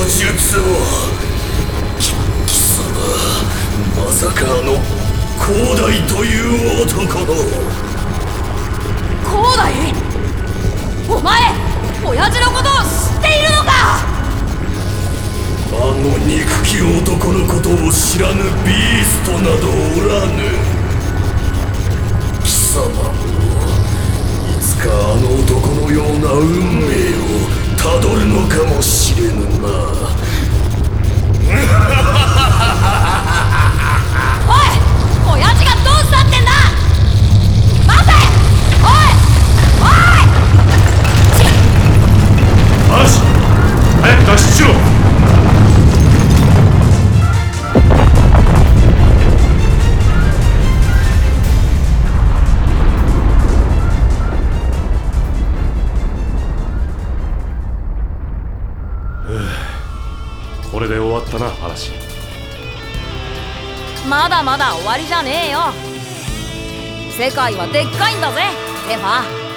術は貴様、まさか広大という男の。 広大？お前親父のことを知っているのか？ 憎き男のことを知らぬビーストなどおらぬ。貴様もいつか男のような運命をたどるのかもしれぬな。 おい、親父がどうしたってんだ。待て！おい！ 嵐、早く脱出しろ。 これで終わったな、嵐。 まだまだ終わりじゃねえよ。世界はでっかいんだぜ、ゼファー。